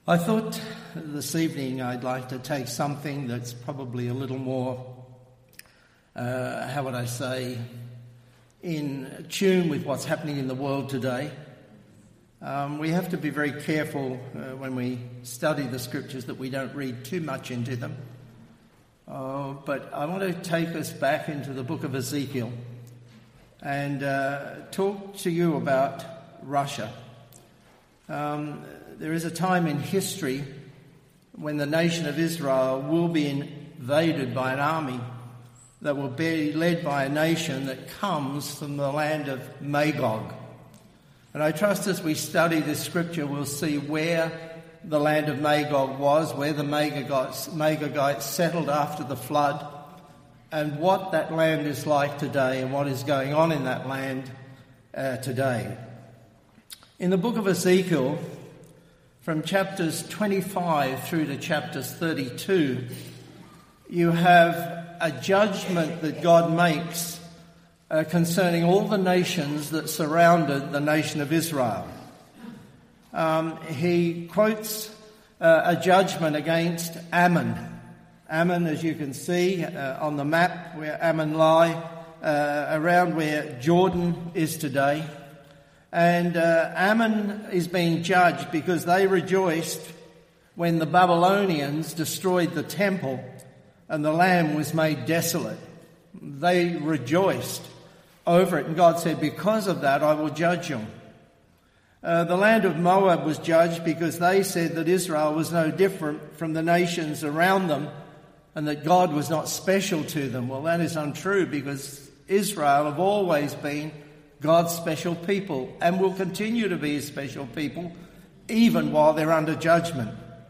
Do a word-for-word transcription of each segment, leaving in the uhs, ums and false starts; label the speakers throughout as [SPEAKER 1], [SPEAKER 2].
[SPEAKER 1] I thought this evening I'd like to take something that's probably a little more, uh, how would I say, in tune with what's happening in the world today. Um, we have to be very careful uh, when we study the scriptures that we don't read too much into them. Uh, but I want to take us back into the book of Ezekiel and uh, talk to you about Russia. Um, there is a time in history when the nation of Israel will be invaded by an army that will be led by a nation that comes from the land of Magog. And I trust as we study this scripture, we'll see where the land of Magog was, where the Magogites, Magogites settled after the flood, and what that land is like today and what is going on in that land uh, today. In the book of Ezekiel, from chapters twenty-five through to chapters thirty-two, you have a judgment that God makes uh, concerning all the nations that surrounded the nation of Israel. Um, he quotes uh, a judgment against Ammon. Ammon, as you can see uh, on the map where Ammon lie, uh, around where Jordan is today. And uh, Ammon is being judged because they rejoiced when the Babylonians destroyed the temple and the land was made desolate. They rejoiced over it, and God said, because of that I will judge them. Uh, the land of Moab was judged because they said that Israel was no different from the nations around them and that God was not special to them. Well, that is untrue, because Israel have always been God's special people and will continue to be his special people even while they're under judgment.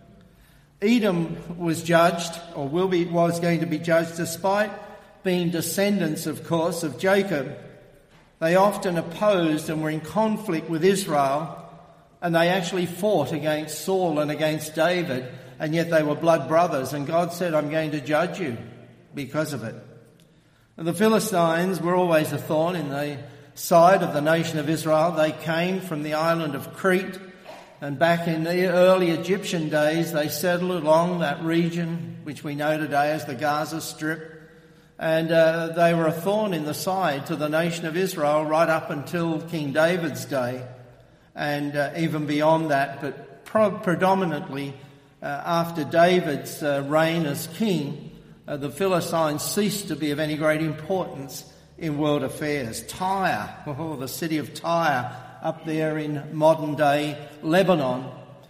[SPEAKER 1] Edom was judged, or will be, was going to be judged, despite being descendants, of course, of Jacob. They often opposed and were in conflict with Israel, and they actually fought against Saul and against David, and yet they were blood brothers, and God said, I'm going to judge you because of it. And the Philistines were always a thorn in the side of the nation of Israel. They came from the island of Crete, and back in the early Egyptian days they settled along that region which we know today as the Gaza Strip, and uh, they were a thorn in the side to the nation of Israel right up until King David's day, and uh, even beyond that, but pro- predominantly uh, after David's uh, reign as king, uh, the Philistines ceased to be of any great importance in world affairs. Tyre, oh, the city of Tyre, up there in modern-day Lebanon.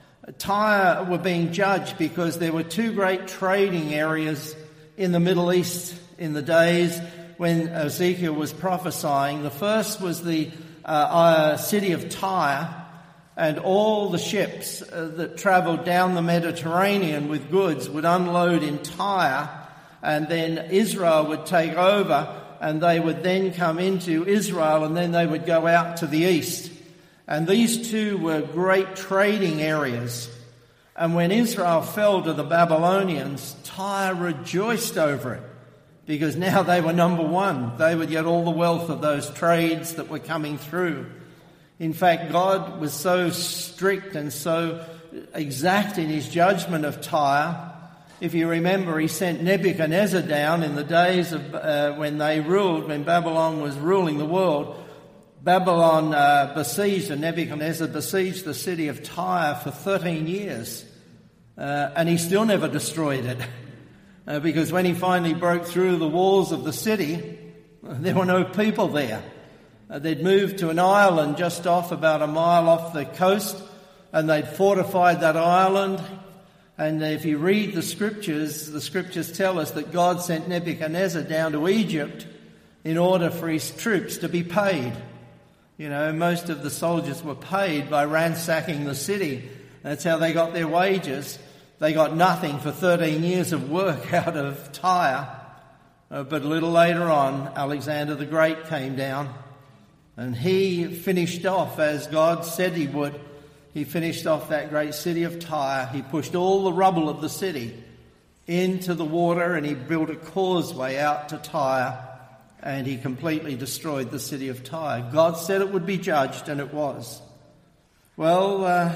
[SPEAKER 1] Tyre were being judged because there were two great trading areas in the Middle East in the days when Ezekiel was prophesying. The first was the uh, uh, city of Tyre, and all the ships uh, that travelled down the Mediterranean with goods would unload in Tyre, and then Israel would take over, and they would then come into Israel, and then they would go out to the east. And these two were great trading areas. And when Israel fell to the Babylonians, Tyre rejoiced over it, because now they were number one. They would get all the wealth of those trades that were coming through. In fact, God was so strict and so exact in his judgment of Tyre. If you remember, he sent Nebuchadnezzar down in the days of uh, when they ruled, when Babylon was ruling the world. Babylon uh, besieged, and Nebuchadnezzar besieged the city of Tyre for thirteen years. Uh, and he still never destroyed it. Uh, because when he finally broke through the walls of the city, there were no people there. Uh, they'd moved to an island just off, about a mile off the coast, and they'd fortified that island. And if you read the scriptures, the scriptures tell us that God sent Nebuchadnezzar down to Egypt in order for his troops to be paid. You know, most of the soldiers were paid by ransacking the city. That's how they got their wages. They got nothing for thirteen years of work out of Tyre. Uh, but a little later on, Alexander the Great came down, and he finished off as God said he would. He finished off that great city of Tyre. He pushed all the rubble of the city into the water, and he built a causeway out to Tyre, and he completely destroyed the city of Tyre. God said it would be judged, and it was. Well, uh,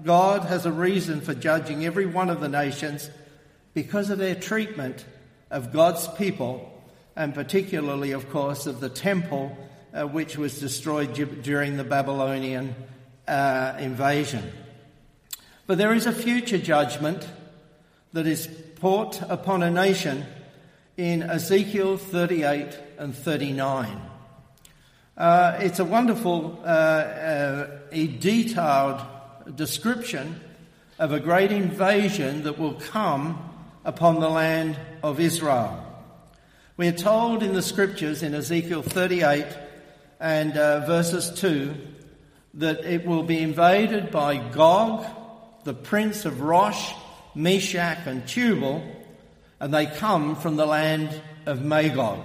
[SPEAKER 1] God has a reason for judging every one of the nations because of their treatment of God's people, and particularly, of course, of the temple uh, which was destroyed during the Babylonian uh, invasion. But there is a future judgment that is poured upon a nation in Ezekiel thirty-eight and thirty-nine. Uh, it's a wonderful, uh, uh, a detailed description of a great invasion that will come upon the land of Israel. We are told in the scriptures in Ezekiel thirty-eight and uh, verses two that it will be invaded by Gog, the prince of Rosh, Meshach and Tubal, and they come from the land of Magog.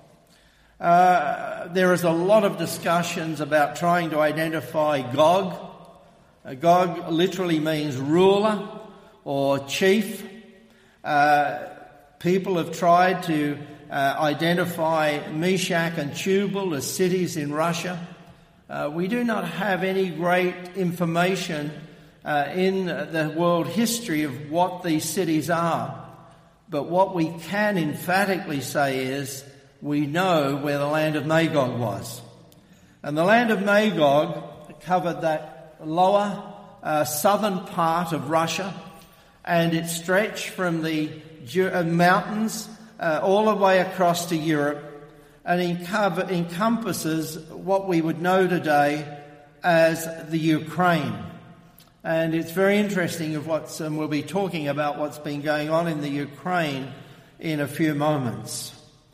[SPEAKER 1] Uh, there is a lot of discussions about trying to identify Gog. Uh, Gog literally means ruler or chief. Uh, people have tried to uh, identify Meshach and Tubal as cities in Russia. Uh, we do not have any great information uh, in the world history of what these cities are. But what we can emphatically say is we know where the land of Magog was. And the land of Magog covered that lower uh, southern part of Russia, and it stretched from the mountains uh, all the way across to Europe, and encover, encompasses what we would know today as the Ukraine. And it's very interesting of what's, and we'll be talking about what's been going on in the Ukraine in a few moments.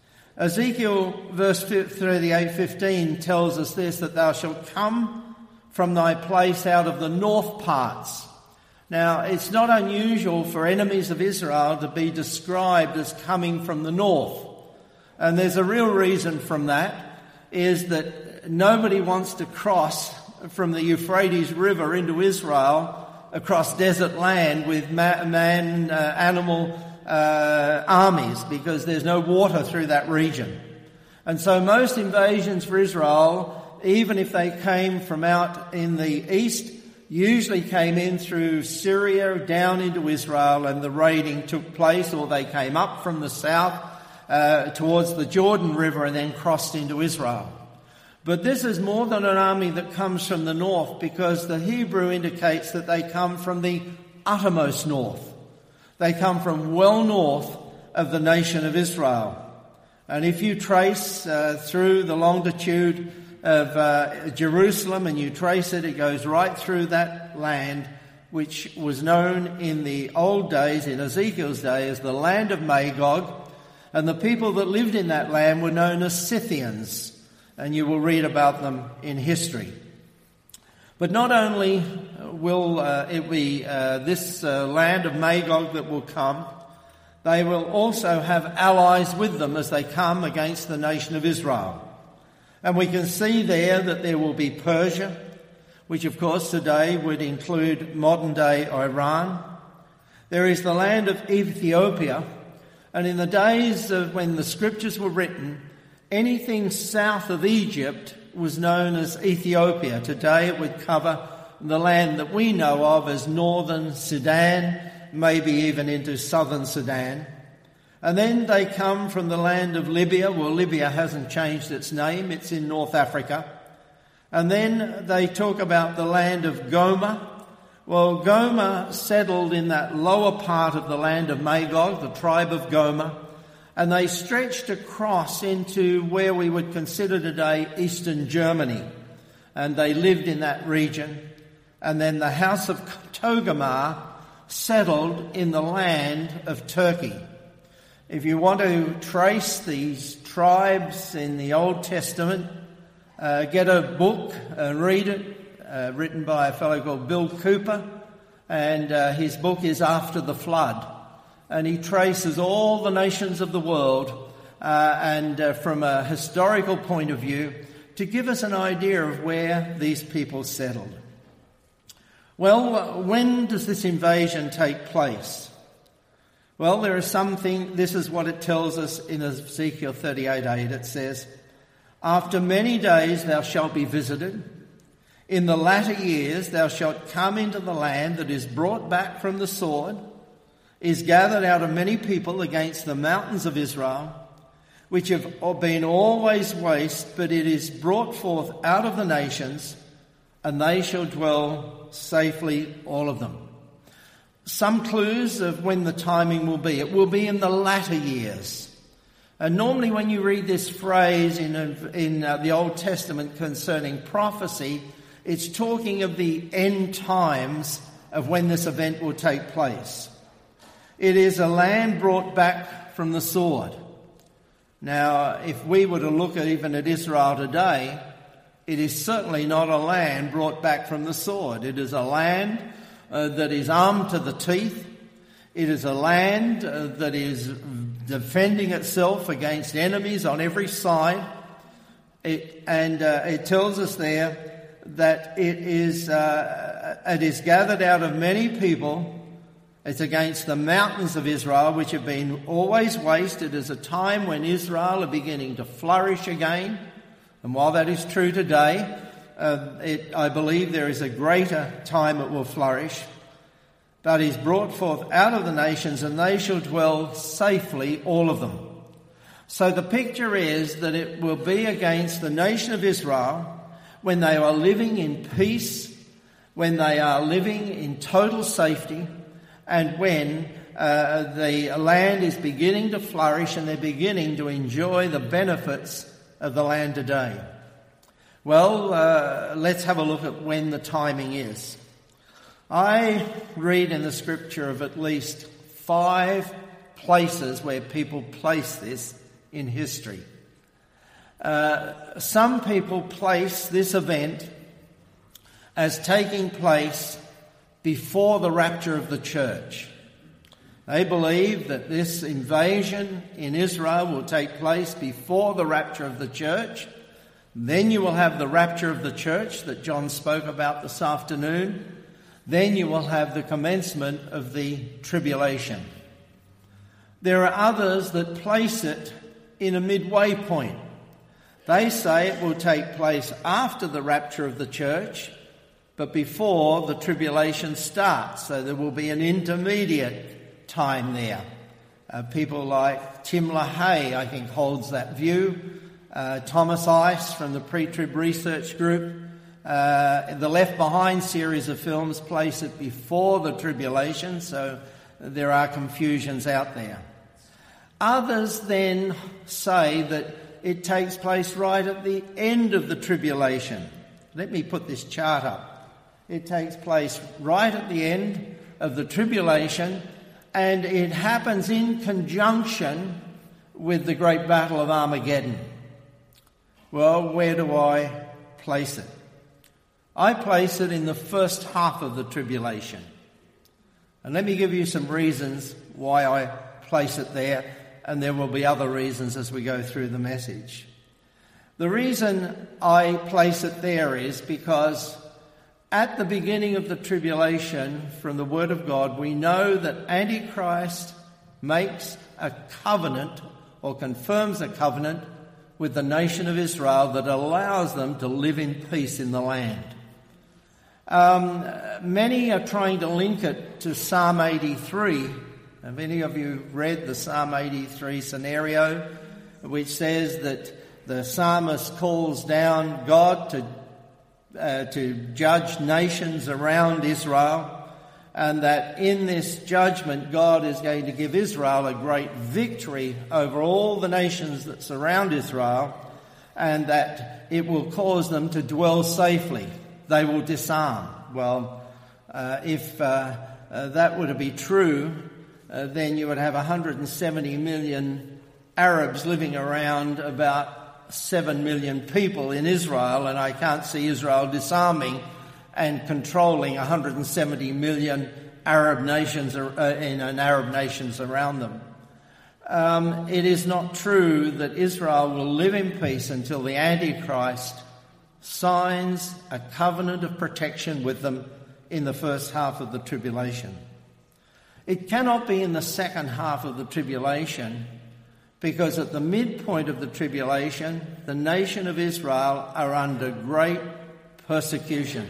[SPEAKER 1] Ezekiel verse thirty-eight fifteen tells us this, that thou shalt come from thy place out of the north parts. Now, it's not unusual for enemies of Israel to be described as coming from the north. And there's a real reason from that, is that nobody wants to cross from the Euphrates River into Israel across desert land with man, uh, animal uh, armies, because there's no water through that region. And so most invasions for Israel, even if they came from out in the east, usually came in through Syria down into Israel, and the raiding took place, or they came up from the south uh, towards the Jordan River and then crossed into Israel. But this is more than an army that comes from the north, because the Hebrew indicates that they come from the uttermost north. They come from well north of the nation of Israel. And if you trace uh, through the longitude of uh, Jerusalem and you trace it, it goes right through that land, which was known in the old days, in Ezekiel's day, as the land of Magog. And the people that lived in that land were known as Scythians. And you will read about them in history. But not only will uh, it be uh, this uh, land of Magog that will come, they will also have allies with them as they come against the nation of Israel. And we can see there that there will be Persia, which of course today would include modern-day Iran. There is the land of Ethiopia, and in the days of when the scriptures were written, anything south of Egypt was known as Ethiopia. Today it would cover the land that we know of as northern Sudan, maybe even into southern Sudan. And then they come from the land of Libya. Well, Libya hasn't changed its name. It's in North Africa. And then they talk about the land of Gomer. Well, Gomer settled in that lower part of the land of Magog, the tribe of Gomer. And they stretched across into where we would consider today eastern Germany. And they lived in that region. And then the house of Togarmah settled in the land of Turkey. If you want to trace these tribes in the Old Testament, uh, get a book and read it, uh, written by a fellow called Bill Cooper. And uh, his book is After the Flood. And he traces all the nations of the world uh, and uh, from a historical point of view to give us an idea of where these people settled. Well, when does this invasion take place? Well, there is something, this is what it tells us in Ezekiel thirty-eight eight. It says, after many days thou shalt be visited. In the latter years thou shalt come into the land that is brought back from the sword, is gathered out of many people against the mountains of Israel, which have been always waste, but it is brought forth out of the nations, and they shall dwell safely, all of them. Some clues of when the timing will be. It will be in the latter years. And normally when you read this phrase in, in uh, the Old Testament concerning prophecy, it's talking of the end times of when this event will take place. It is a land brought back from the sword. Now, if we were to look at even at Israel today, it is certainly not a land brought back from the sword. It is a land uh, that is armed to the teeth. It is a land uh, that is defending itself against enemies on every side. It, and uh, it tells us there that it is uh, it is gathered out of many people. It's against the mountains of Israel, which have been always waste. It is a time when Israel are beginning to flourish again. And while that is true today, uh, it, I believe there is a greater time it will flourish. But he's brought forth out of the nations, and they shall dwell safely, all of them. So the picture is that it will be against the nation of Israel when they are living in peace, when they are living in total safety, and when uh, the land is beginning to flourish and they're beginning to enjoy the benefits of the land today. Well, uh, let's have a look at when the timing is. I read in the scripture of at least five places where people place this in history. Uh, some people place this event as taking place before the rapture of the church. They believe that this invasion in Israel will take place before the rapture of the church. Then you will have the rapture of the church that John spoke about this afternoon. Then you will have the commencement of the tribulation. There are others that place it in a midway point. They say it will take place after the rapture of the church, but before the tribulation starts. So there will be an intermediate time there. Uh, people like Tim LaHaye, I think, holds that view. Uh, Thomas Ice from the Pre-Trib Research Group. Uh, the Left Behind series of films place it before the tribulation, so there are confusions out there. Others then say that it takes place right at the end of the tribulation. Let me put this chart up. It takes place right at the end of the tribulation, and it happens in conjunction with the great battle of Armageddon. Well, where do I place it? I place it in the first half of the tribulation. And let me give you some reasons why I place it there, and there will be other reasons as we go through the message. The reason I place it there is because at the beginning of the tribulation, from the Word of God, we know that Antichrist makes a covenant or confirms a covenant with the nation of Israel that allows them to live in peace in the land. Um, many are trying to link it to Psalm eighty-three. Have any of you read the Psalm eighty-three scenario, which says that the psalmist calls down God to uh, to judge nations around Israel, and that in this judgment God is going to give Israel a great victory over all the nations that surround Israel, and that it will cause them to dwell safely. They will disarm. Well, uh, if uh, uh, that were to be true, uh, then you would have one hundred seventy million Arabs living around about seven million people in Israel, and I can't see Israel disarming and controlling one hundred seventy million Arab nations uh, in an Arab nations around them. Um, it is not true that Israel will live in peace until the Antichrist signs a covenant of protection with them in the first half of the tribulation. It cannot be in the second half of the tribulation, because at the midpoint of the tribulation, the nation of Israel are under great persecution.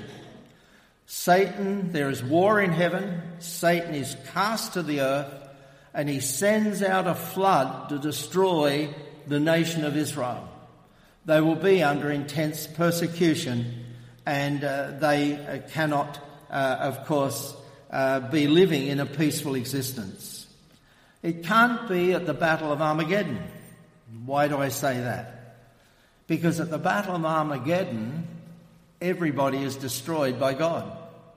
[SPEAKER 1] Satan, there is war in heaven, Satan is cast to the earth, and he sends out a flood to destroy the nation of Israel. They will be under intense persecution, and uh, they uh, cannot, uh, of course, uh, be living in a peaceful existence. It can't be at the Battle of Armageddon. Why do I say that? Because at the Battle of Armageddon, everybody is destroyed by God.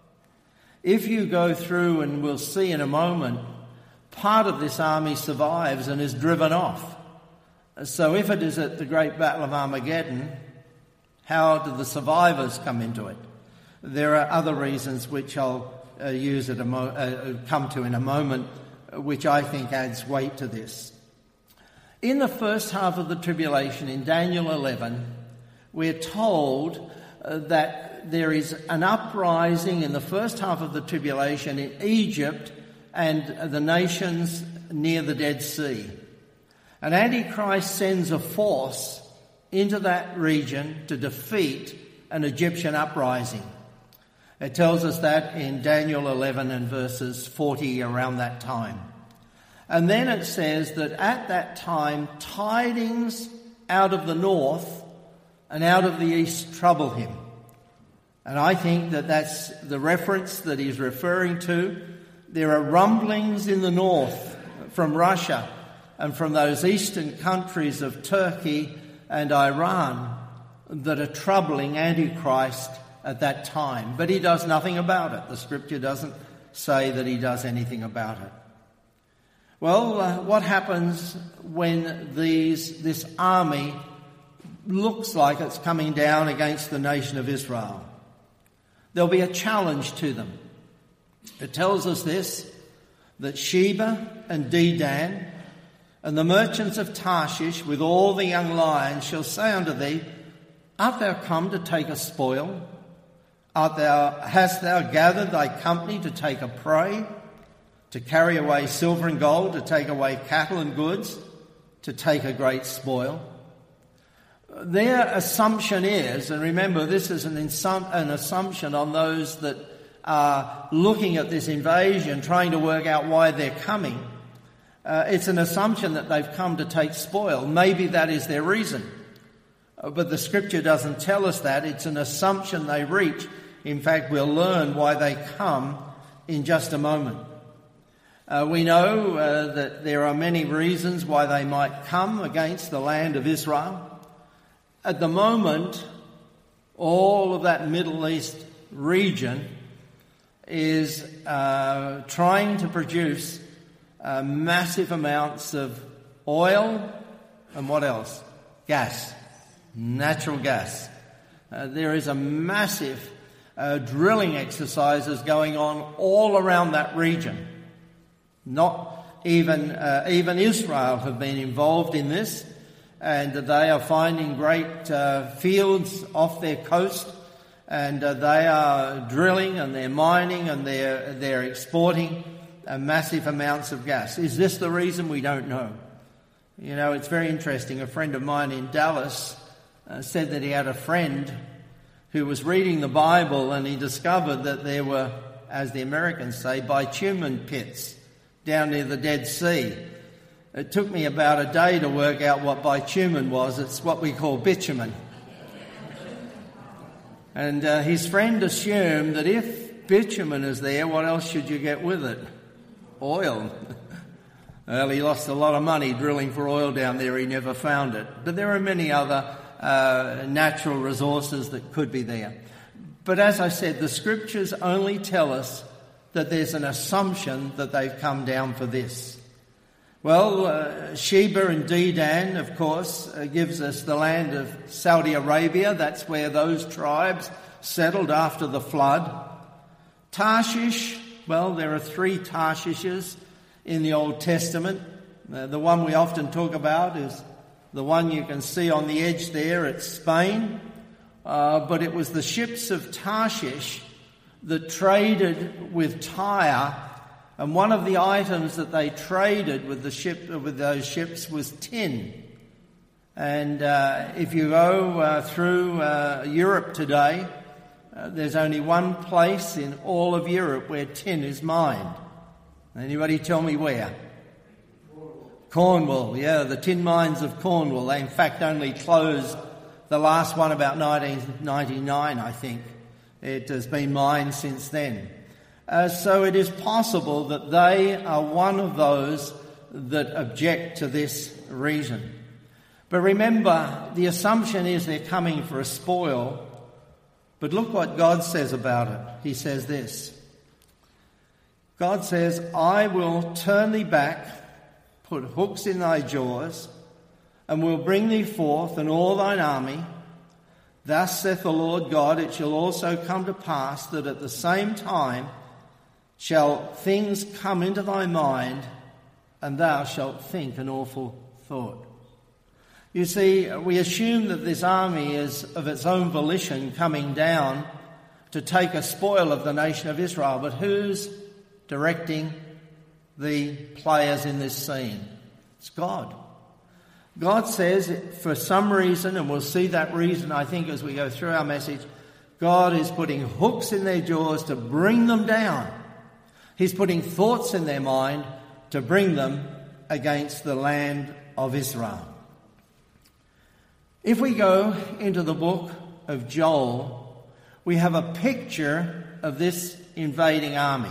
[SPEAKER 1] If you go through, and we'll see in a moment, part of this army survives and is driven off. So if it is at the great Battle of Armageddon, how do the survivors come into it? There are other reasons which I'll uh, use at a mo- uh, come to in a moment, which I think adds weight to this. In the first half of the tribulation, in Daniel eleven, we're told uh, that there is an uprising in the first half of the tribulation in Egypt and the nations near the Dead Sea. And Antichrist sends a force into that region to defeat an Egyptian uprising. It tells us that in Daniel eleven and verses forty, around that time. And then it says that at that time, tidings out of the north and out of the east trouble him. And I think that that's the reference that he's referring to. There are rumblings in the north from Russia and from those eastern countries of Turkey and Iran that are troubling Antichrist at that time. But he does nothing about it. The scripture doesn't say that he does anything about it. Well, uh, what happens when these this army looks like it's coming down against the nation of Israel? There'll be a challenge to them. It tells us this, that Sheba and Dedan and the merchants of Tarshish with all the young lions shall say unto thee, Art thou come to take a spoil? Art thou, hast thou gathered thy company to take a prey? To carry away silver and gold, to take away cattle and goods, to take a great spoil? Their assumption is, and remember this is an, insum- an assumption on those that are looking at this invasion, trying to work out why they're coming. Uh, it's an assumption that they've come to take spoil. Maybe that is their reason. Uh, but the scripture doesn't tell us that. It's an assumption they reach. In fact, we'll learn why they come in just a moment. Uh, we know uh, that there are many reasons why they might come against the land of Israel. At the moment, all of that Middle East region is uh, trying to produce uh, massive amounts of oil and what else? Gas, natural gas. Uh, there is a massive uh, drilling exercises going on all around that region. Not even uh, even Israel have been involved in this, and they are finding great uh, fields off their coast, and uh, they are drilling and they're mining and they're they're exporting uh, massive amounts of gas. Is this the reason? We don't know. You know, it's very interesting. A friend of mine in Dallas uh, said that he had a friend who was reading the Bible and he discovered that there were, as the Americans say, bitumen pits down near the Dead Sea. It took me about a day to work out what bitumen was. It's what we call bitumen. And uh, his friend assumed that if bitumen is there, what else should you get with it? Oil. Well, he lost a lot of money drilling for oil down there. He never found it. But there are many other uh, natural resources that could be there. But as I said, the scriptures only tell us that there's an assumption that they've come down for this. Well, uh, Sheba and Dedan, of course, uh, gives us the land of Saudi Arabia. That's where those tribes settled after the flood. Tarshish, well, there are three Tarshishes in the Old Testament. Uh, the one we often talk about is the one you can see on the edge there. It's Spain. Uh, but it was the ships of Tarshish that traded with Tyre, and one of the items that they traded with the ship with those ships was tin. And uh, if you go uh, through uh, Europe today, uh, there's only one place in all of Europe where tin is mined. Anybody tell me where? Cornwall. Cornwall, yeah, the tin mines of Cornwall. They in fact only closed the last one about nineteen ninety-nine, I think. It has been mined since then. Uh, so it is possible that they are one of those that object to this reason. But remember, the assumption is they're coming for a spoil. But look what God says about it. He says this. God says, I will turn thee back, put hooks in thy jaws, and will bring thee forth and all thine army. Thus saith the Lord God, it shall also come to pass that at the same time shall things come into thy mind, and thou shalt think an awful thought. You see, we assume that this army is of its own volition coming down to take a spoil of the nation of Israel. But who's directing the players in this scene? It's God. God says, for some reason, and we'll see that reason, I think, as we go through our message, God is putting hooks in their jaws to bring them down. He's putting thoughts in their mind to bring them against the land of Israel. If we go into the book of Joel, we have a picture of this invading army.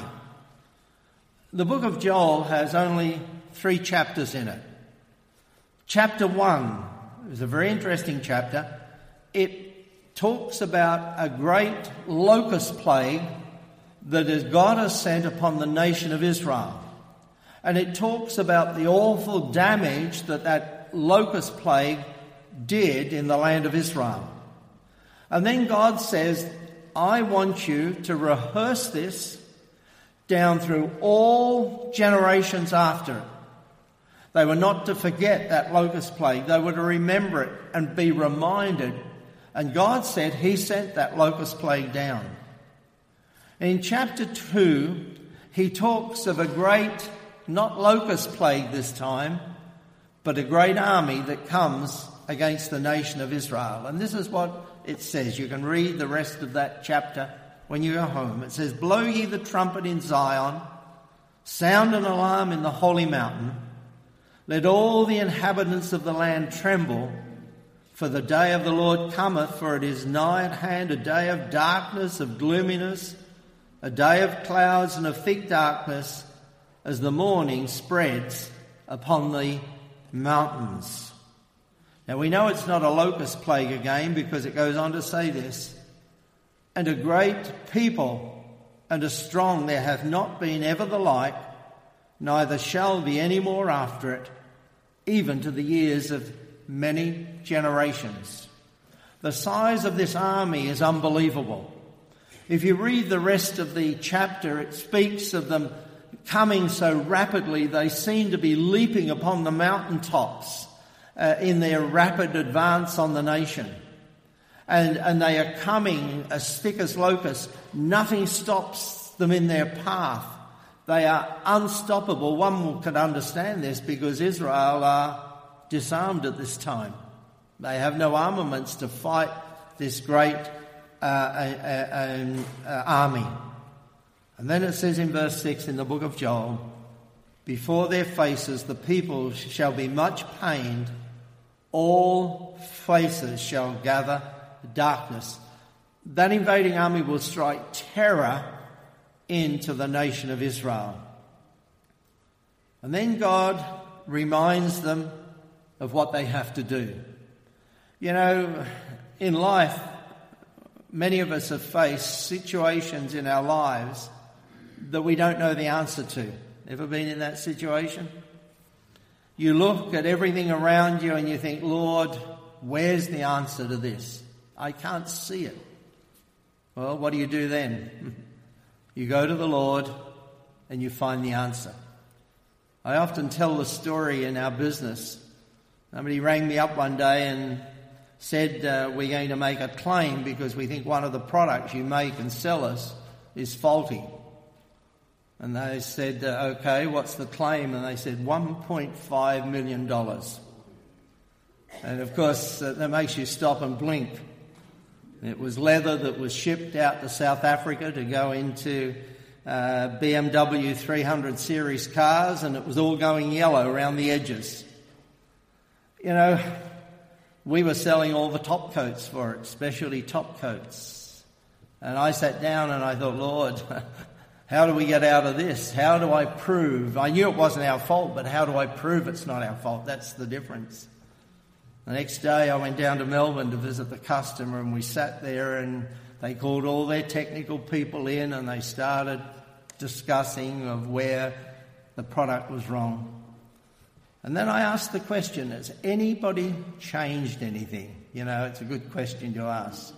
[SPEAKER 1] The book of Joel has only three chapters in it. Chapter one is a very interesting chapter. It talks about a great locust plague that God has sent upon the nation of Israel. And it talks about the awful damage that that locust plague did in the land of Israel. And then God says, I want you to rehearse this down through all generations after it. They were not to forget that locust plague. They were to remember it and be reminded. And God said he sent that locust plague down. In chapter two, he talks of a great, not locust plague this time, but a great army that comes against the nation of Israel. And this is what it says. You can read the rest of that chapter when you go home. It says, blow ye the trumpet in Zion, sound an alarm in the holy mountain. Let all the inhabitants of the land tremble, for the day of the Lord cometh, for it is nigh at hand, a day of darkness, of gloominess, a day of clouds and of thick darkness, as the morning spreads upon the mountains. Now we know it's not a locust plague again, because it goes on to say this, and a great people and a strong there hath not been ever the like, neither shall be any more after it, even to the years of many generations. The size of this army is unbelievable. If you read the rest of the chapter, it speaks of them coming so rapidly they seem to be leaping upon the mountaintops uh, in their rapid advance on the nation. And, and they are coming as thick as locusts. Nothing stops them in their path. They are unstoppable. One could understand this because Israel are disarmed at this time. They have no armaments to fight this great uh, uh, uh, uh, army. And then it says in verse six in the book of Joel, before their faces the people shall be much pained, all faces shall gather darkness. That invading army will strike terror into the nation of Israel. And then God reminds them of what they have to do. You know, in life, many of us have faced situations in our lives that we don't know the answer to. Ever been in that situation? You look at everything around you and you think, Lord, where's the answer to this? I can't see it. Well, what do you do then? You go to the Lord and you find the answer. I often tell the story in our business. Somebody rang me up one day and said, uh, we're going to make a claim because we think one of the products you make and sell us is faulty. And they said, uh, okay, what's the claim? And they said, one point five million dollars. And of course, uh, that makes you stop and blink. It was leather that was shipped out to South Africa to go into uh, B M W three hundred series cars, and it was all going yellow around the edges. You know, we were selling all the top coats for it, specialty top coats. And I sat down and I thought, Lord, how do we get out of this? How do I prove? I knew it wasn't our fault, but how do I prove it's not our fault? That's the difference. The next day I went down to Melbourne to visit the customer, and we sat there and they called all their technical people in and they started discussing of where the product was wrong. And then I asked the question, has anybody changed anything? You know, it's a good question to ask.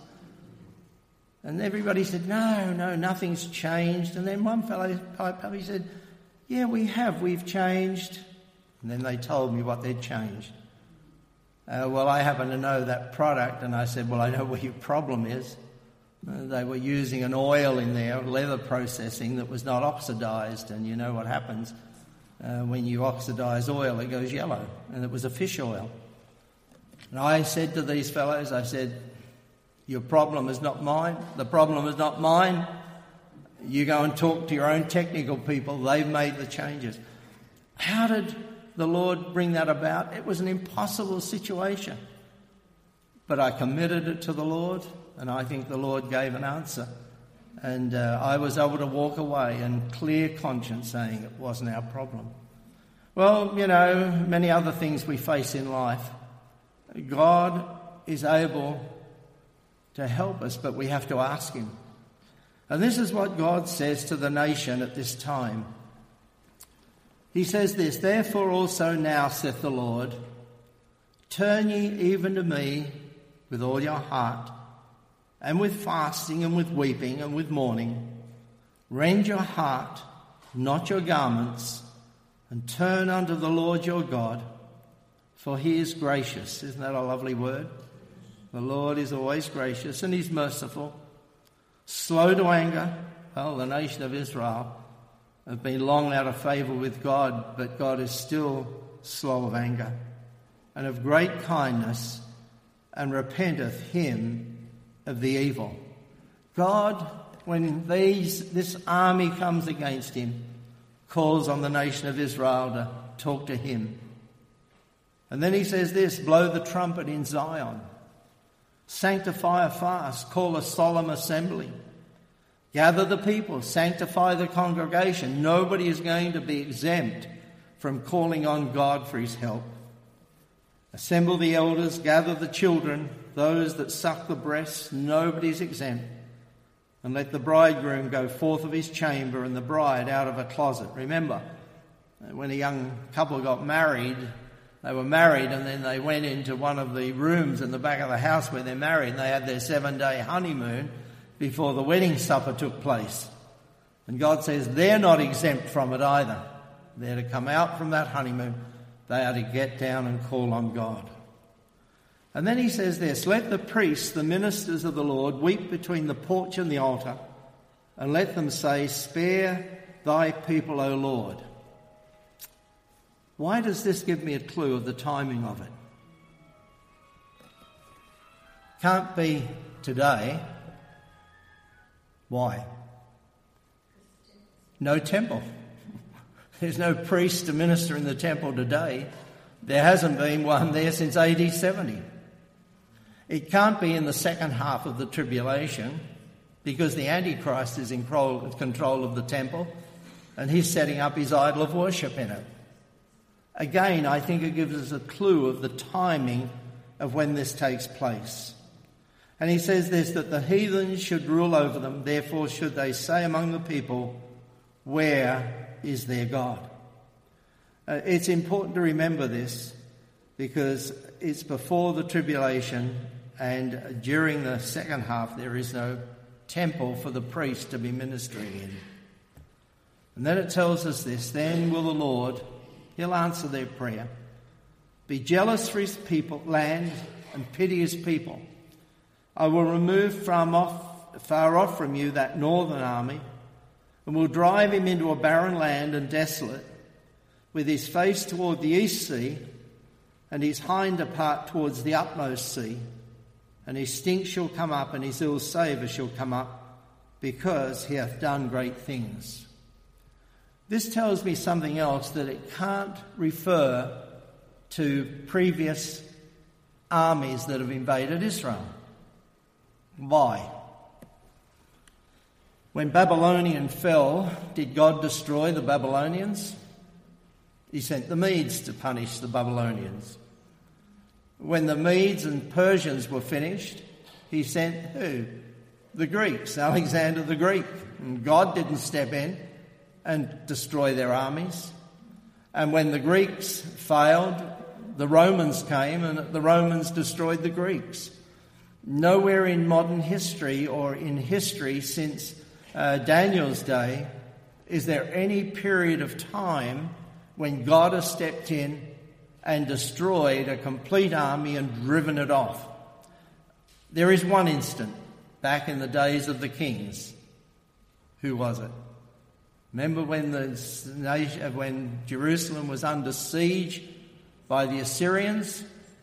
[SPEAKER 1] And everybody said, no, no, nothing's changed. And then one fellow piped up, he said, yeah, we have, we've changed. And then they told me what they'd changed. Uh, well, I happen to know that product, and I said, well, I know what your problem is. Uh, they were using an oil in their leather processing that was not oxidised, and you know what happens uh, when you oxidise oil, it goes yellow, and it was a fish oil. And I said to these fellows, I said, your problem is not mine, the problem is not mine. You go and talk to your own technical people, they've made the changes. How did the Lord bring that about? It was an impossible situation. But I committed it to the Lord, and I think the Lord gave an answer. And uh, I was able to walk away in clear conscience saying it wasn't our problem. Well, you know, many other things we face in life. God is able to help us, but we have to ask him. And this is what God says to the nation at this time. He says this, therefore also now, saith the Lord, turn ye even to me with all your heart, and with fasting and with weeping and with mourning. Rend your heart, not your garments, and turn unto the Lord your God, for he is gracious. Isn't that a lovely word? The Lord is always gracious and he's merciful, slow to anger. Well, the nation of Israel have been long out of favour with God, but God is still slow of anger, and of great kindness, and repenteth him of the evil. God, when these this army comes against him, calls on the nation of Israel to talk to him. And then he says this, blow the trumpet in Zion, sanctify a fast, call a solemn assembly. Gather the people, sanctify the congregation. Nobody is going to be exempt from calling on God for his help. Assemble the elders, gather the children, those that suck the breasts, nobody's exempt. And let the bridegroom go forth of his chamber and the bride out of a closet. Remember, when a young couple got married, they were married and then they went into one of the rooms in the back of the house where they're married, and they had their seven-day honeymoon before the wedding supper took place. And God says they're not exempt from it either. They're to come out from that honeymoon. They are to get down and call on God. And then he says this, let the priests, the ministers of the Lord, weep between the porch and the altar, and let them say, spare thy people, O Lord. Why does this give me a clue of the timing of it? Can't be today. Why? No temple. There's no priest to minister in the temple today. There hasn't been one there since A D seventy. It can't be in the second half of the tribulation because the Antichrist is in control of the temple and he's setting up his idol of worship in it. Again, I think it gives us a clue of the timing of when this takes place. And he says this, that the heathens should rule over them, therefore should they say among the people, where is their God? Uh, it's important to remember this because it's before the tribulation, and during the second half there is no temple for the priest to be ministering in. And then it tells us this, then will the Lord, he'll answer their prayer, be jealous for his people, land, and pity his people. I will remove from off, far off from you that northern army, and will drive him into a barren land and desolate, with his face toward the east sea, and his hinder part towards the utmost sea. and his stink shall come up, and his ill savour shall come up, because he hath done great things. This tells me something else, that it can't refer to previous armies that have invaded Israel. Why? When Babylonian fell, did God destroy the Babylonians? He sent the Medes to punish the Babylonians. When the Medes and Persians were finished, he sent who? The Greeks, Alexander the Greek. And God didn't step in and destroy their armies. And when the Greeks failed, the Romans came, and the Romans destroyed the Greeks. Nowhere in modern history or in history since uh, Daniel's day is there any period of time when God has stepped in and destroyed a complete army and driven it off. There is one instant, back in the days of the kings. Who was it? Remember when the when Jerusalem was under siege by the Assyrians?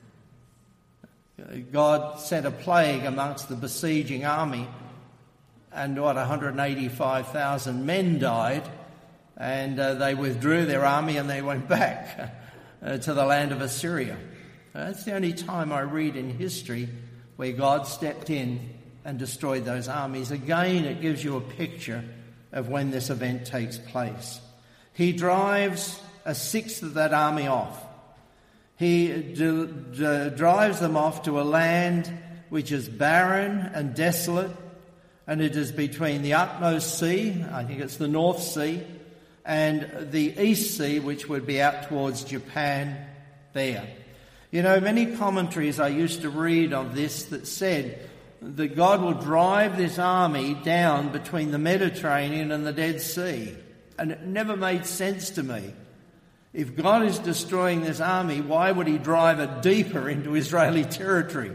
[SPEAKER 1] God sent a plague amongst the besieging army, and what, one hundred eighty-five thousand men died, and uh, they withdrew their army and they went back uh, to the land of Assyria. That's the only time I read in history where God stepped in and destroyed those armies. Again, it gives you a picture of when this event takes place. He drives a sixth of that army off. He d- d- drives them off to a land which is barren and desolate, and it is between the utmost sea, I think it's the North Sea, and the East Sea, which would be out towards Japan there. You know, many commentaries I used to read of this that said that God will drive this army down between the Mediterranean and the Dead Sea. And it never made sense to me. If God is destroying this army, why would he drive it deeper into Israeli territory?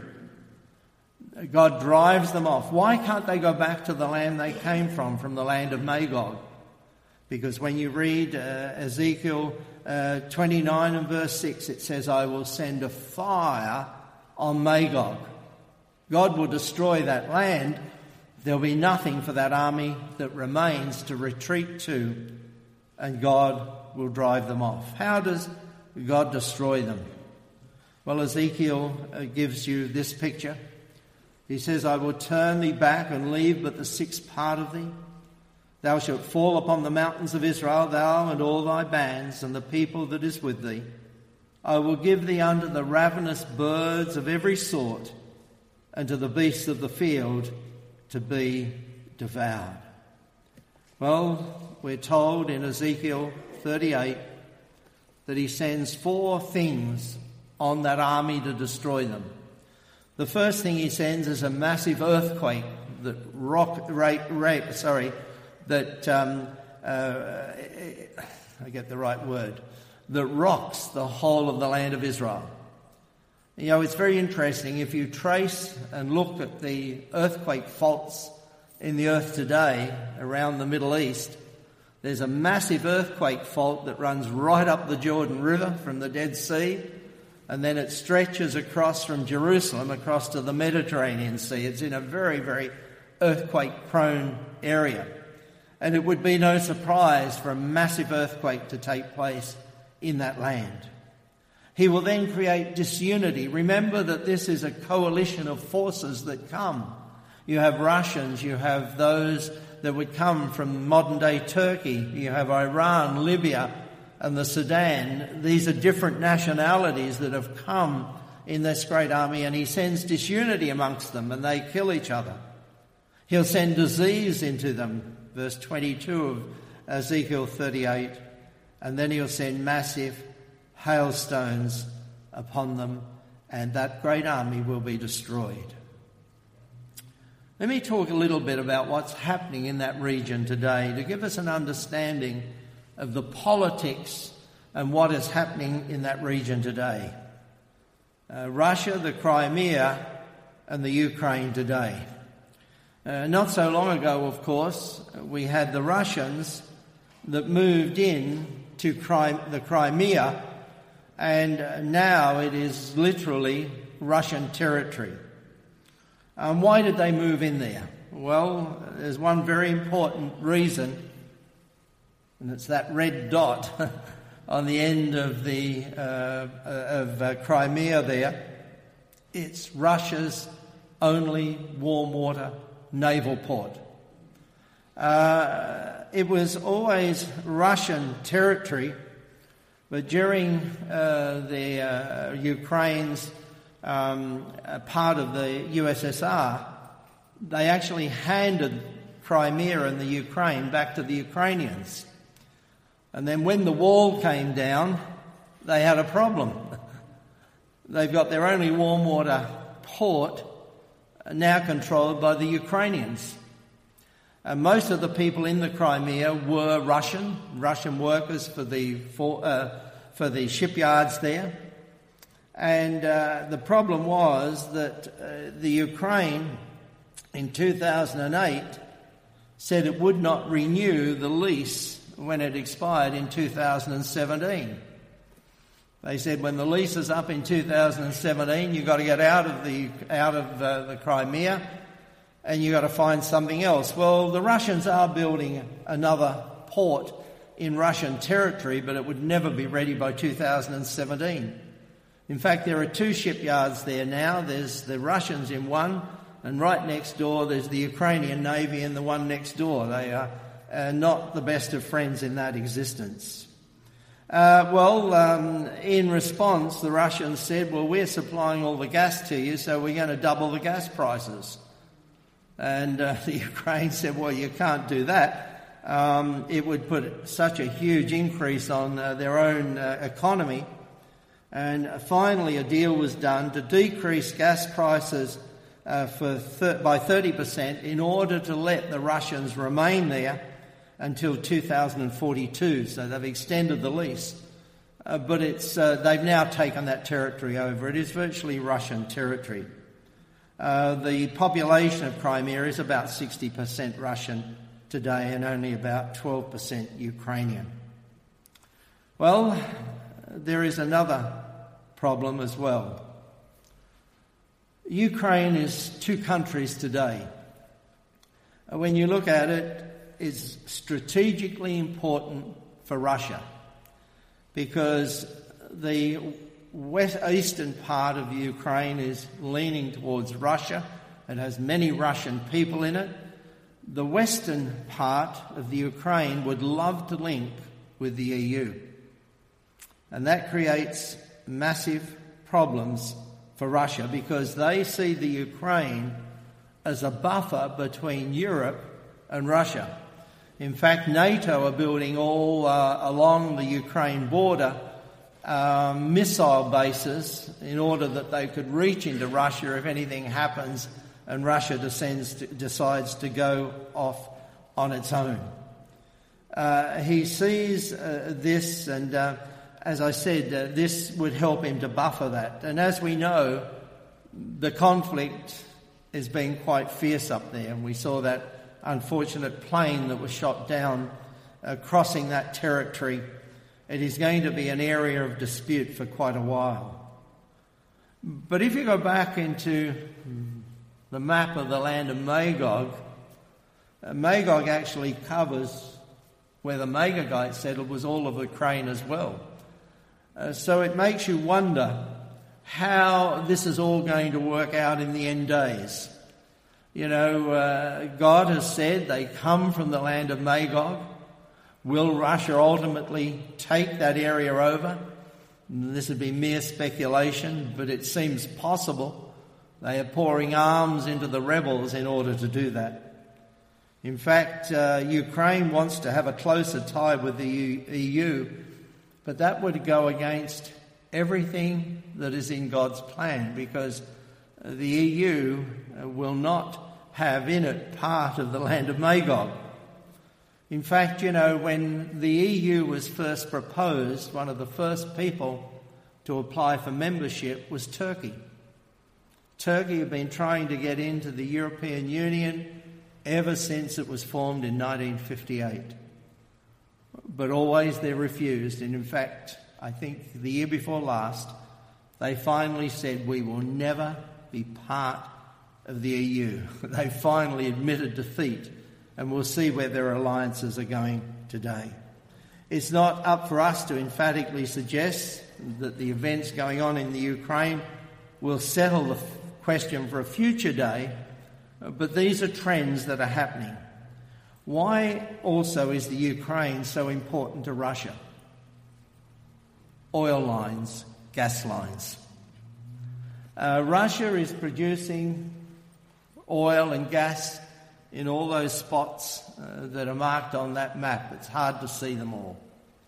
[SPEAKER 1] God drives them off. Why can't they go back to the land they came from, from the land of Magog? Because when you read uh, Ezekiel uh, twenty-nine and verse six, it says, I will send a fire on Magog. God will destroy that land. There'll be nothing for that army that remains to retreat to, and God will drive them off. How does God destroy them? Well, Ezekiel uh, gives you this picture. He says, I will turn thee back and leave but the sixth part of thee. Thou shalt fall upon the mountains of Israel, thou and all thy bands, and the people that is with thee. I will give thee unto the ravenous birds of every sort, and to the beasts of the field to be devoured. Well, we're told in Ezekiel thirty-eight that he sends four things on that army to destroy them. The first thing he sends is a massive earthquake that rock, ra, ra, sorry, that um, uh, I get the right word, that rocks the whole of the land of Israel. You know, it's very interesting. If you trace and look at the earthquake faults in the earth today around the Middle East, there's a massive earthquake fault that runs right up the Jordan River from the Dead Sea, and then it stretches across from Jerusalem across to the Mediterranean Sea. It's in a very, very earthquake-prone area. And it would be no surprise for a massive earthquake to take place in that land. He will then create disunity. Remember that this is a coalition of forces that come. You have Russians, you have those that would come from modern-day Turkey, you have Iran, Libya, and the Sudan. These are different nationalities that have come in this great army, and he sends disunity amongst them, and they kill each other. He'll send disease into them, verse twenty-two of Ezekiel thirty-eight, and then he'll send massive hailstones upon them, and that great army will be destroyed. Let me talk a little bit about what's happening in that region today to give us an understanding of the politics and what is happening in that region today. Uh, Russia, the Crimea, and the Ukraine today. Uh, not so long ago, of course, we had the Russians that moved in to Crim- the Crimea, and now it is literally Russian territory. Um, why did they move in there? Well, there's one very important reason, and it's that red dot on the end of the uh, of uh, Crimea there. It's Russia's only warm water naval port. Uh, it was always Russian territory, but during uh, the uh, Ukraine's um, part of the U S S R, they actually handed Crimea and the Ukraine back to the Ukrainians. And then when the wall came down, they had a problem. They've got their only warm water port now controlled by the Ukrainians. And most of the people in the Crimea were Russian, Russian workers for the for, uh, for the shipyards there. And uh, the problem was that uh, the Ukraine in two thousand eight said it would not renew the lease when it expired in two thousand seventeen. They said when the lease is up in two thousand seventeen, you've got to get out of the out of uh, the Crimea, and you've got to find something else. Well, the Russians are building another port in Russian territory, but it would never be ready by two thousand seventeen. In fact, there are two shipyards there now. There's the Russians in one, and right next door there's the Ukrainian Navy in the one next door. They are uh, not the best of friends in that existence. Uh, well, um, in response, the Russians said, well, we're supplying all the gas to you, so we're going to double the gas prices. And uh, the Ukraine said, well, you can't do that. Um, it would put such a huge increase on uh, their own uh, economy. And finally, a deal was done to decrease gas prices uh, for th- by thirty percent in order to let the Russians remain there until two thousand forty-two. So they've extended the lease. Uh, but it's uh, they've now taken that territory over. It is virtually Russian territory. Uh, the population of Crimea is about sixty percent Russian today and only about twelve percent Ukrainian. Well, there is another problem as well. Ukraine is two countries today. When you look at it, it's strategically important for Russia because the west eastern part of Ukraine is leaning towards Russia. It has many Russian people in it. The western part of the Ukraine would love to link with the E U. And that creates massive problems for Russia because they see the Ukraine as a buffer between Europe and Russia. In fact, NATO are building all uh, along the Ukraine border um, missile bases in order that they could reach into Russia if anything happens and Russia descends to, decides to go off on its own. Uh, he sees uh, this and... Uh, As I said, uh, this would help him to buffer that. And as we know, the conflict has been quite fierce up there. And we saw that unfortunate plane that was shot down uh, crossing that territory. It is going to be an area of dispute for quite a while. But if you go back into the map of the land of Magog, uh, Magog actually covers where the Magagites settled was all of Ukraine as well. Uh, so it makes you wonder how this is all going to work out in the end days. You know, uh, God has said they come from the land of Magog. Will Russia ultimately take that area over? This would be mere speculation, but it seems possible. They are pouring arms into the rebels in order to do that. In fact, uh, Ukraine wants to have a closer tie with the E U, but that would go against everything that is in God's plan because the E U will not have in it part of the land of Magog. In fact, you know, when the E U was first proposed, one of the first people to apply for membership was Turkey. Turkey had been trying to get into the European Union ever since it was formed in nineteen fifty-eight. But always they refused. And in fact, I think the year before last, they finally said, we will never be part of the E U. They finally admitted defeat, and we'll see where their alliances are going today. It's not up for us to emphatically suggest that the events going on in the Ukraine will settle the question for a future day, but these are trends that are happening. Why also is the Ukraine so important to Russia? Oil lines, gas lines. Uh, Russia is producing oil and gas in all those spots uh, that are marked on that map. It's hard to see them all.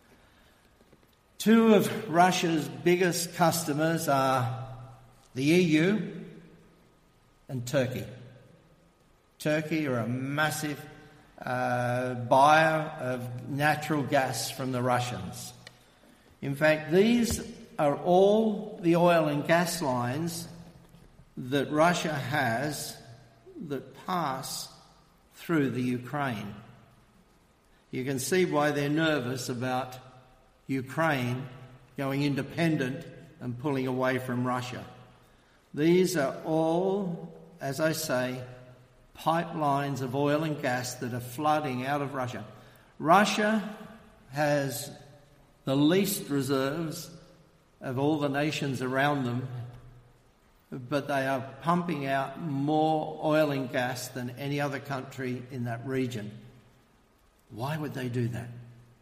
[SPEAKER 1] Two of Russia's biggest customers are the E U and Turkey. Turkey are a massive uh, buyer of natural gas from the Russians. In fact, these are all the oil and gas lines that Russia has that pass through the Ukraine. You can see why they're nervous about Ukraine going independent and pulling away from Russia. These are all, as I say, pipelines of oil and gas that are flooding out of Russia. Russia has the least reserves of all the nations around them, but they are pumping out more oil and gas than any other country in that region. Why would they do that?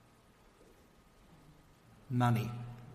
[SPEAKER 1] Money.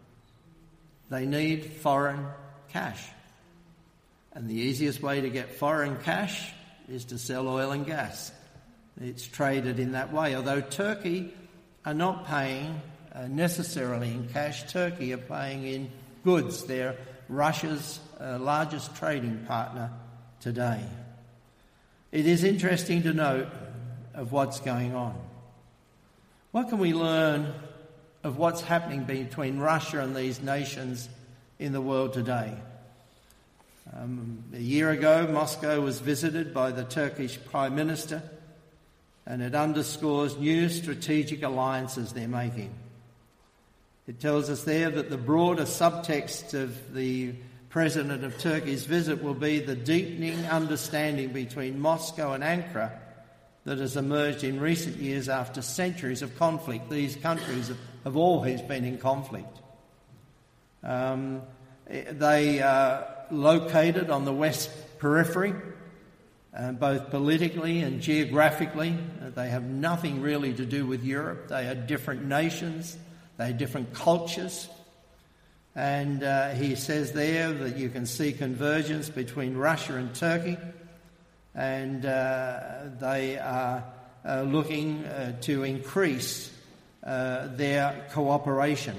[SPEAKER 1] They need foreign cash. And the easiest way to get foreign cash is to sell oil and gas. It's traded in that way. Although Turkey are not paying uh, necessarily in cash, Turkey are paying in goods. They're Russia's uh, largest trading partner today. It is interesting to note of what's going on. What can we learn of what's happening between Russia and these nations in the world today? Um, a year ago, Moscow was visited by the Turkish Prime Minister, and it underscores new strategic alliances they're making. It tells us there that the broader subtext of the President of Turkey's visit will be the deepening understanding between Moscow and Ankara that has emerged in recent years after centuries of conflict. These countries have always been in conflict. Um, they are located on the west periphery, uh, both politically and geographically. Uh, they have nothing really to do with Europe. They are different nations. They are different cultures. And uh, he says there that you can see convergence between Russia and Turkey, and uh, they are uh, looking uh, to increase uh, their cooperation.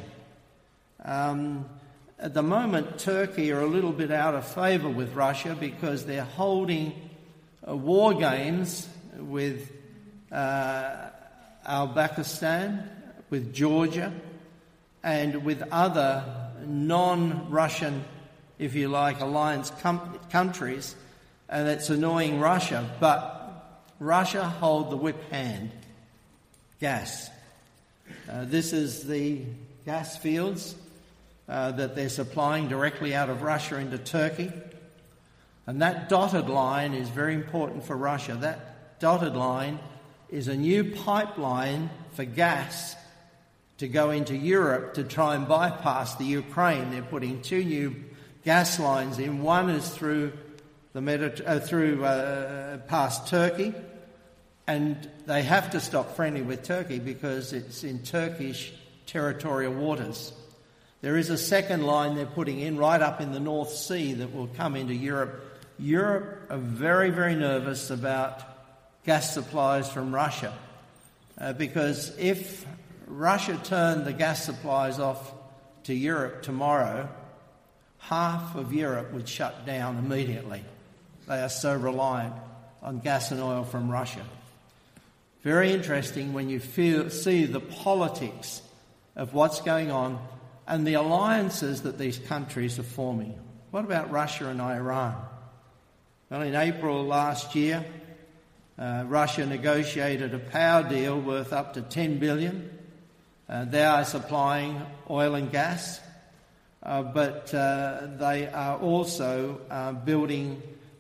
[SPEAKER 1] Um, At the moment, Turkey are a little bit out of favour with Russia because they're holding uh, war games with uh, Uzbekistan, with Georgia, and with other non-Russian, if you like, alliance com- countries, and it's annoying Russia. But Russia hold the whip hand, gas. Uh, this is the gas fields Uh, that they're supplying directly out of Russia into Turkey. And that dotted line is very important for Russia. That dotted line is a new pipeline for gas to go into Europe to try and bypass the Ukraine. They're putting two new gas lines in. One is through the Mediter- uh, through uh, past Turkey, and they have to stop friendly with Turkey because it's in Turkish territorial waters. There is a second line they're putting in right up in the North Sea that will come into Europe. Europe are very, very nervous about gas supplies from Russia uh, because if Russia turned the gas supplies off to Europe tomorrow, half of Europe would shut down immediately. They are so reliant on gas and oil from Russia. Very interesting when you feel, see the politics of what's going on and the alliances that these countries are forming. What about Russia and Iran? Well, in April last year, uh, Russia negotiated a power deal worth up to ten billion dollars. Uh, they are supplying oil and gas, uh, but uh, they are also uh, building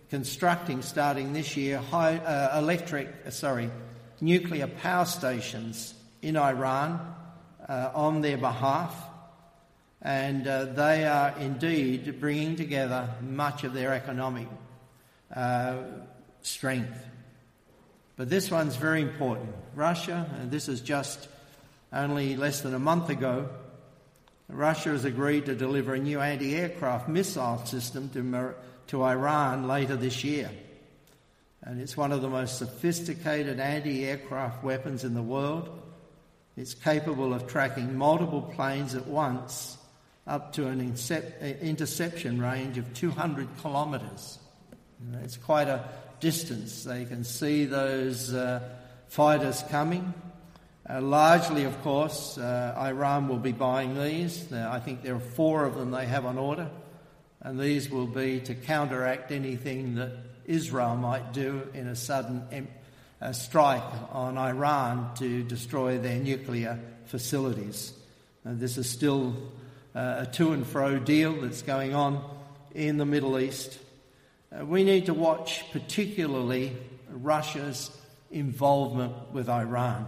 [SPEAKER 1] constructing, starting this year, high, uh, electric, uh, sorry, nuclear power stations in Iran uh, on their behalf. And uh, they are indeed bringing together much of their economic uh, strength. But this one's very important. Russia, and this is just only less than a month ago, Russia has agreed to deliver a new anti-aircraft missile system to, to Iran later this year. And it's one of the most sophisticated anti-aircraft weapons in the world. It's capable of tracking multiple planes at once, up to an incep- interception range of two hundred kilometres. You know, it's quite a distance. They can see those uh, fighters coming. Uh, largely, of course, uh, Iran will be buying these. Uh, I think there are four of them they have on order, and these will be to counteract anything that Israel might do in a sudden em- uh, strike on Iran to destroy their nuclear facilities. Uh, this is still uh, a to and fro deal that's going on in the Middle East. Uh, we need to watch particularly Russia's involvement with Iran.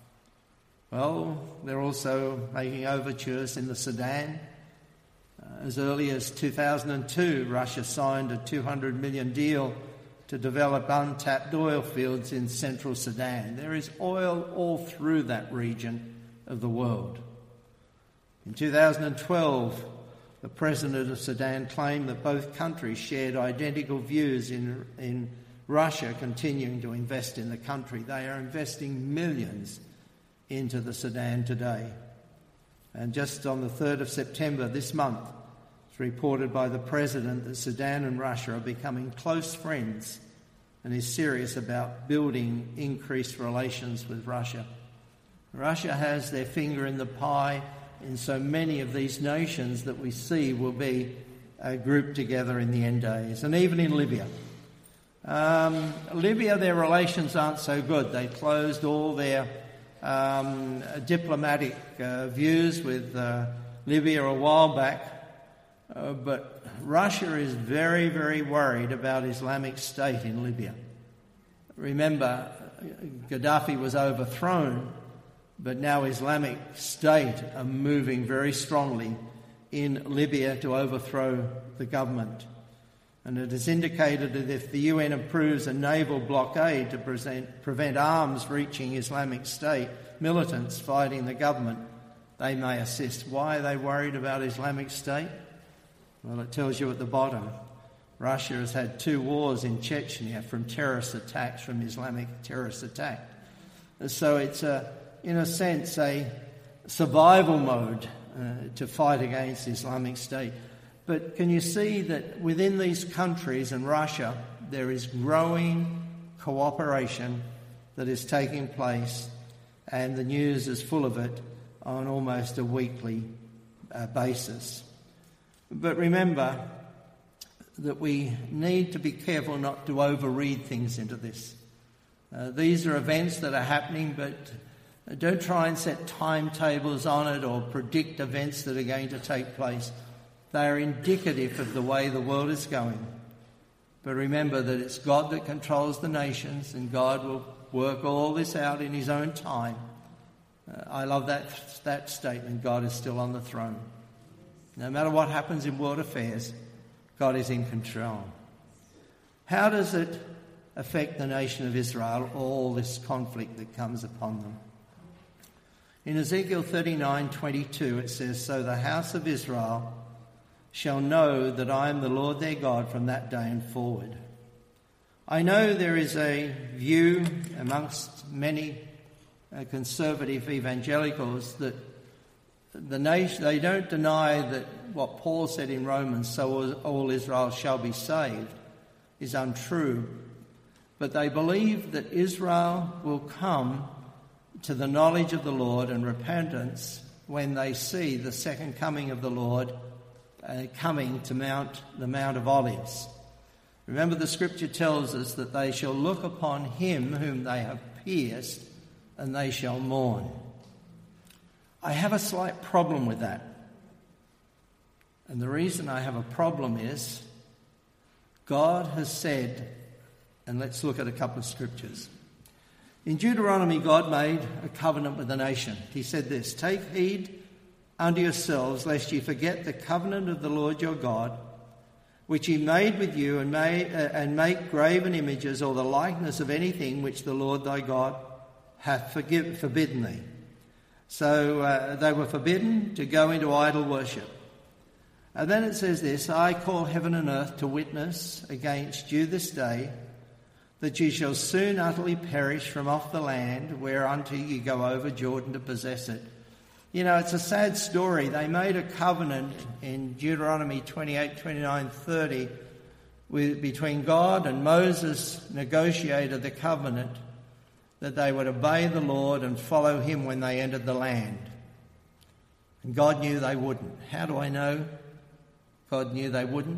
[SPEAKER 1] Well, they're also making overtures in the Sudan. Uh, as early as two thousand two, Russia signed a two hundred million deal to develop untapped oil fields in central Sudan. There is oil all through that region of the world. In two thousand twelve, the president of Sudan claimed that both countries shared identical views in, in Russia continuing to invest in the country. They are investing millions into the Sudan today. And just on the third of September this month, it's reported by the President that Sudan and Russia are becoming close friends and is serious about building increased relations with Russia. Russia has their finger in the pie in so many of these nations that we see will be uh, grouped together in the end days. And even in Libya. Um, Libya, their relations aren't so good. They closed all their Um, diplomatic uh, views with uh, Libya a while back, uh, but Russia is very, very worried about Islamic State in Libya. Remember, Gaddafi was overthrown, but now Islamic State are moving very strongly in Libya to overthrow the government. And it is indicated that if the U N approves a naval blockade to present, prevent arms reaching Islamic State militants fighting the government, they may assist. Why are they worried about Islamic State? Well, it tells you at the bottom. Russia has had two wars in Chechnya from terrorist attacks, from Islamic terrorist attack. So it's, a, in a sense, a survival mode uh, to fight against Islamic State. But can you see that within these countries and Russia, there is growing cooperation that is taking place, and the news is full of it on almost a weekly uh, basis. But remember that we need to be careful not to overread things into this. Uh, these are events that are happening, but don't try and set timetables on it or predict events that are going to take place. They are indicative of the way the world is going. But remember that it's God that controls the nations, and God will work all this out in his own time. Uh, I love that, that statement. God is still on the throne. No matter what happens in world affairs, God is in control. How does it affect the nation of Israel, all this conflict that comes upon them? In Ezekiel thirty-nine twenty-two it says, "So the house of Israel shall know that I am the Lord their God from that day and forward." I know there is a view amongst many uh, conservative evangelicals that the nation, they don't deny that what Paul said in Romans, "So all Israel shall be saved," is untrue. But they believe that Israel will come to the knowledge of the Lord and repentance when they see the second coming of the Lord Uh, coming to Mount the Mount of Olives. Remember, the scripture tells us that they shall look upon him whom they have pierced, and they shall mourn. I have a slight problem with that. And the reason I have a problem is God has said, and let's look at a couple of scriptures. In Deuteronomy, God made a covenant with the nation. He said this, "Take heed unto yourselves, lest ye forget the covenant of the Lord your God, which he made with you, and, may, uh, and make graven images or the likeness of anything which the Lord thy God hath forgive, forbidden thee." So uh, they were forbidden to go into idol worship. And then it says this, "I call heaven and earth to witness against you this day, that ye shall soon utterly perish from off the land whereunto ye go over Jordan to possess it." You know, it's a sad story. They made a covenant in Deuteronomy twenty-eight, twenty-nine, thirty with, between God and Moses negotiated the covenant that they would obey the Lord and follow him when they entered the land. And God knew they wouldn't. How do I know God knew they wouldn't?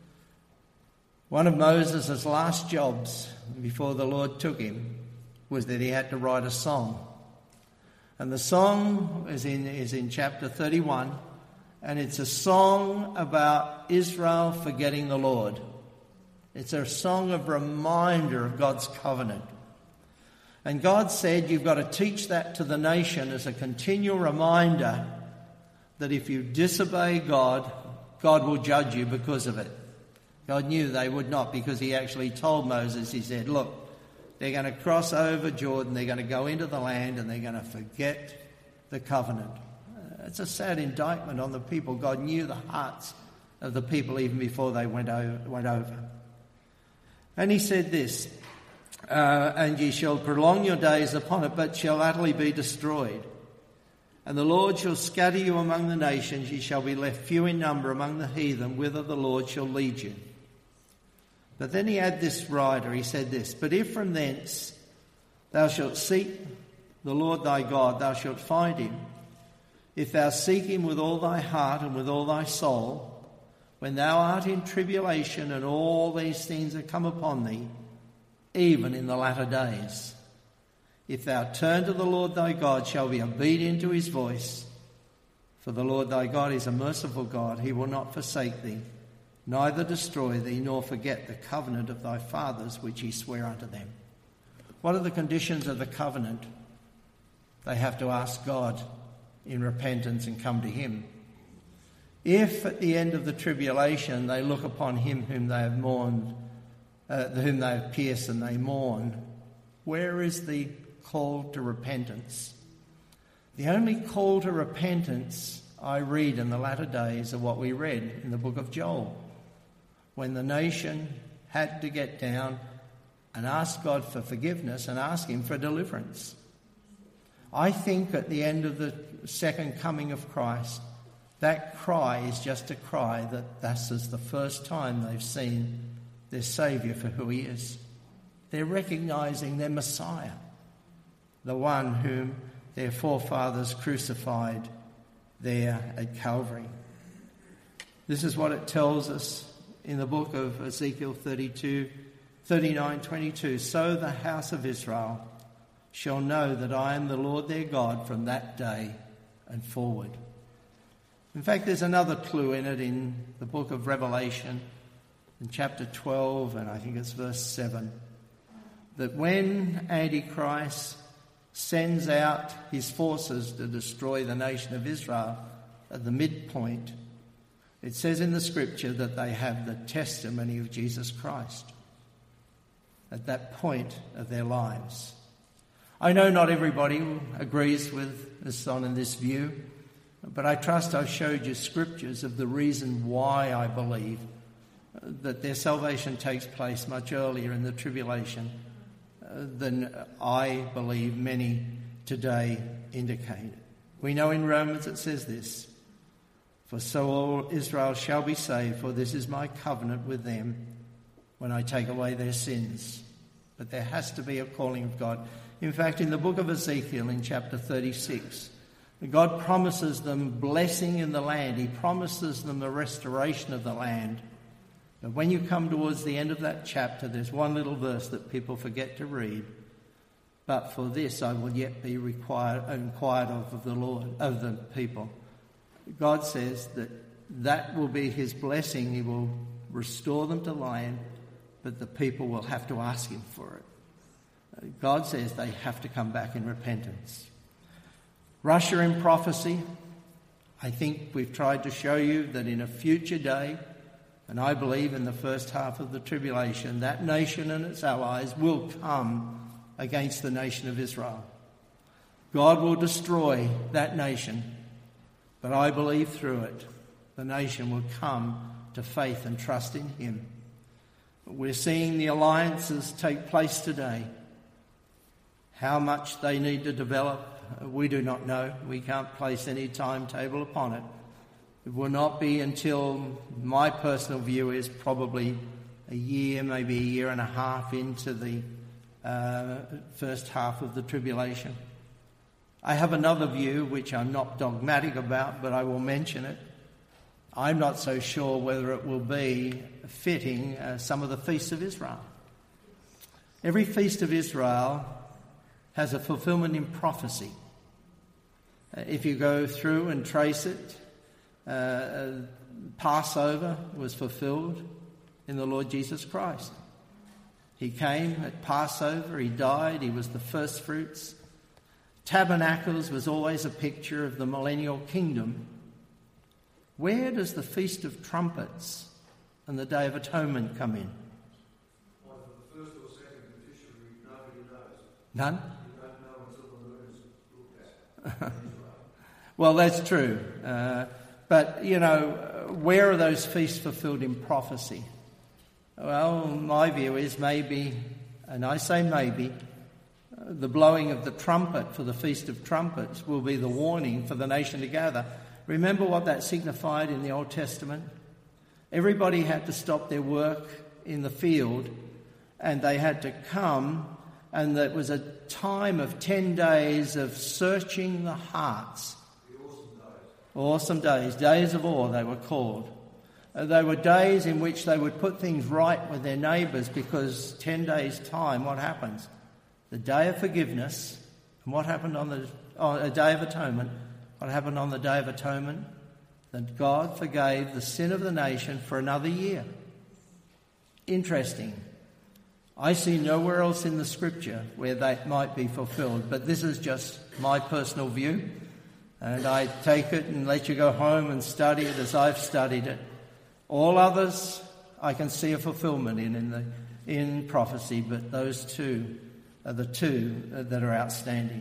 [SPEAKER 1] One of Moses' last jobs before the Lord took him was that he had to write a song. And the song is in, is in chapter thirty-one, and it's a song about Israel forgetting the Lord. It's a song of reminder of God's covenant. And God said, you've got to teach that to the nation as a continual reminder that if you disobey God, God will judge you because of it. God knew they would not, because he actually told Moses, he said, look, they're going to cross over Jordan, they're going to go into the land, and they're going to forget the covenant. Uh, it's a sad indictment on the people. God knew the hearts of the people even before they went over. Went over. And he said this, uh, "And ye shall prolong your days upon it, but shall utterly be destroyed. And the Lord shall scatter you among the nations, ye shall be left few in number among the heathen, whither the Lord shall lead you." But then he had this rider, he said this, "But if from thence thou shalt seek the Lord thy God, thou shalt find him. If thou seek him with all thy heart and with all thy soul, when thou art in tribulation and all these things are come upon thee, even in the latter days. If thou turn to the Lord thy God, shall be obedient to his voice. For the Lord thy God is a merciful God, he will not forsake thee, neither destroy thee, nor forget the covenant of thy fathers, which he sware unto them." What are the conditions of the covenant? They have to ask God in repentance and come to him. If at the end of the tribulation they look upon him whom they have mourned, uh, whom they have pierced and they mourn, where is the call to repentance? The only call to repentance I read in the latter days are what we read in the book of Joel, when the nation had to get down and ask God for forgiveness and ask him for deliverance. I think at the end of the second coming of Christ, that cry is just a cry that this is the first time they've seen their Saviour for who he is. They're recognising their Messiah, the one whom their forefathers crucified there at Calvary. This is what it tells us in the book of Ezekiel thirty-two, thirty-nine, twenty-two. "So the house of Israel shall know that I am the Lord their God from that day and forward." In fact, there's another clue in it in the book of Revelation, in chapter twelve, and I think it's verse seven, that when Antichrist sends out his forces to destroy the nation of Israel at the midpoint, it says in the scripture that they have the testimony of Jesus Christ at that point of their lives. I know not everybody agrees with this on in this view, but I trust I've showed you scriptures of the reason why I believe that their salvation takes place much earlier in the tribulation than I believe many today indicate. We know in Romans it says this, "For so all Israel shall be saved, for this is my covenant with them when I take away their sins." But there has to be a calling of God. In fact, in the book of Ezekiel, in chapter thirty-six, God promises them blessing in the land. He promises them the restoration of the land. But when you come towards the end of that chapter, there's one little verse that people forget to read. "But for this I will yet be required, inquired of, of the Lord, of the people." God says that that will be his blessing. He will restore them to land, but the people will have to ask him for it. God says they have to come back in repentance. Russia in prophecy. I think we've tried to show you that in a future day, and I believe in the first half of the tribulation, that nation and its allies will come against the nation of Israel. God will destroy that nation, but I believe through it, the nation will come to faith and trust in him. We're seeing the alliances take place today. How much they need to develop, we do not know. We can't place any timetable upon it. It will not be until, my personal view is probably a year, maybe a year and a half into the uh, first half of the tribulation. I have another view, which I'm not dogmatic about, but I will mention it. I'm not so sure whether it will be fitting uh, some of the feasts of Israel. Every feast of Israel has a fulfillment in prophecy. Uh, if you go through and trace it, uh, Passover was fulfilled in the Lord Jesus Christ. He came at Passover, he died, he was the first fruits. Tabernacles was always a picture of the millennial kingdom. Where does the Feast of Trumpets and the Day of Atonement come in?
[SPEAKER 2] Well, the first or second beneficiary, nobody knows.
[SPEAKER 1] None?
[SPEAKER 2] You don't know until the moon is looked at.
[SPEAKER 1] Well, that's true. Uh, but, you know, where are those feasts fulfilled in prophecy? Well, my view is maybe, and I say maybe, uh, the blowing of the trumpet for the Feast of Trumpets will be the warning for the nation to gather. Remember what that signified in the Old Testament? Everybody had to stop their work in the field and they had to come, and it was a time of ten days of searching the hearts.
[SPEAKER 2] The awesome days.
[SPEAKER 1] Awesome days, days of awe they were called. Uh, they were days in which they would put things right with their neighbours, because ten days' time, what happens? The Day of Forgiveness, and what happened on the on a Day of Atonement? What happened on the Day of Atonement? That God forgave the sin of the nation for another year. Interesting. I see nowhere else in the Scripture where that might be fulfilled, but this is just my personal view, and I take it and let you go home and study it as I've studied it. All others I can see a fulfillment in in, the, in prophecy, but those two are the two that are outstanding.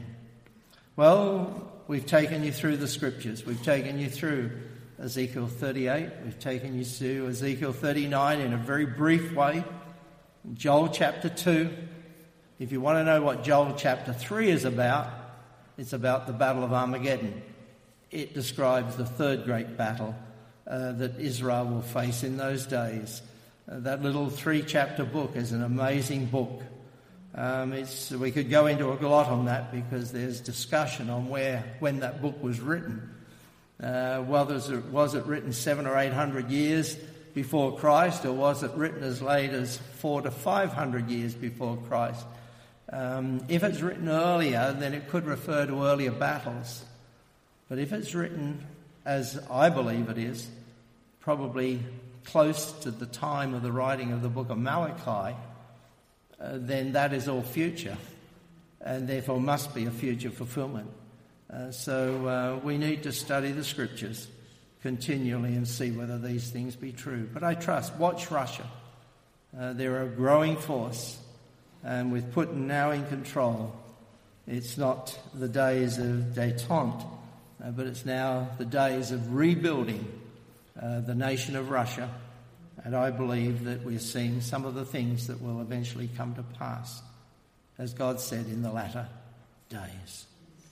[SPEAKER 1] Well, we've taken you through the Scriptures. We've taken you through Ezekiel thirty-eight. We've taken you through Ezekiel thirty-nine in a very brief way. Joel chapter two. If you want to know what Joel chapter three is about, it's about the Battle of Armageddon. It describes the third great battle uh, that Israel will face in those days. Uh, that little three-chapter book is an amazing book. Um, it's, we could go into a lot on that because there's discussion on where, when that book was written. Uh, whether was it, was it written seven or eight hundred years before Christ, or was it written as late as four to five hundred years before Christ? Um, if it's written earlier, then it could refer to earlier battles. But if it's written, as I believe it is, probably close to the time of the writing of the book of Malachi, uh, then that is all future, and therefore must be a future fulfillment. Uh, so uh, we need to study the Scriptures continually and see whether these things be true. But I trust, watch Russia. Uh, they're a growing force, and with Putin now in control, it's not the days of détente, uh, but it's now the days of rebuilding uh, the nation of Russia. And I believe that we're seeing some of the things that will eventually come to pass, as God said, in the latter days.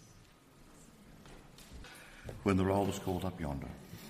[SPEAKER 3] When the roll is called up yonder.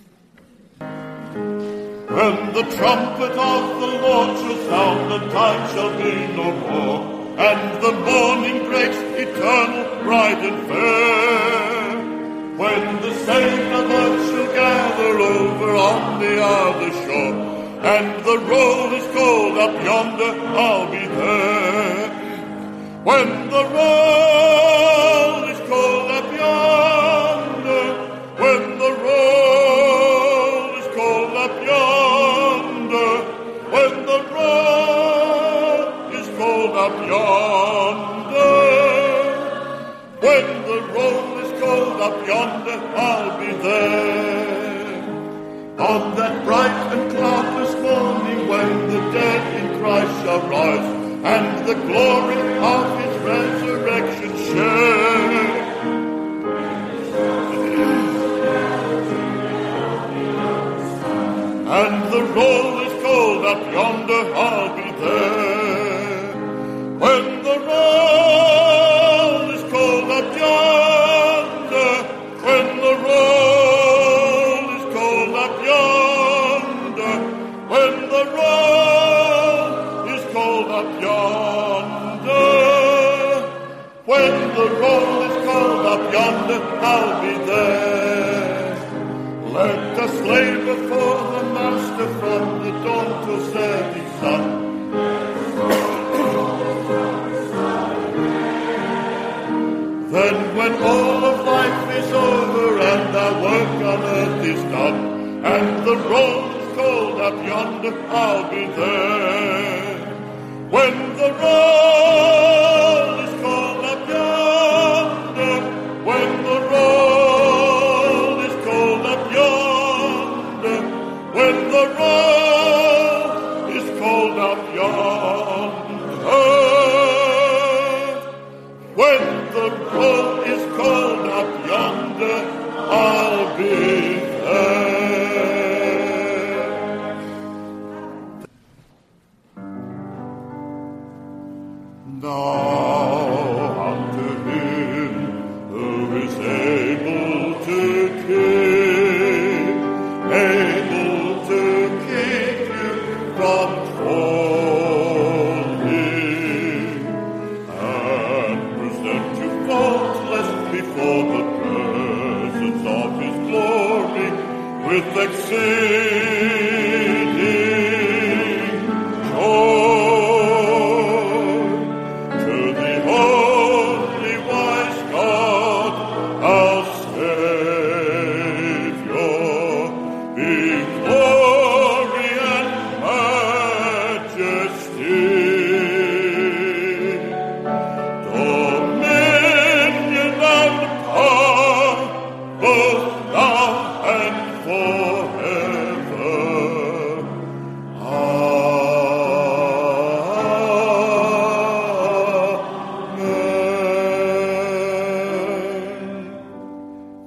[SPEAKER 4] When the trumpet of the Lord shall sound, and time shall be no more, and the morning breaks eternal, bright and fair. When the saints of earth shall gather over on the other shore, and the roll is called up yonder, I'll be there. When the roll is called up yonder, when the roll is called up yonder, On that bright and cloudless morning when the dead in Christ shall rise and the glory of his resurrection share. And the roll is called up yonder, I'll be there. When the roll is called up yonder, when the roll is called up yonder, when the roll is called up yonder, when the roll is called up yonder, I'll be there. Let us labor for the Master from the dawn till setting sun. Then when all of life is over and our work on earth is done, and the roll is called up yonder, I'll be there. When the roll is called up yonder, when the roll is called up yonder, when the roll is called up yonder, when the roll is called up yonder, I'll be there. Now unto him who is able to keep, able to keep you from falling, and present you faultless before the presence of his glory with exceeding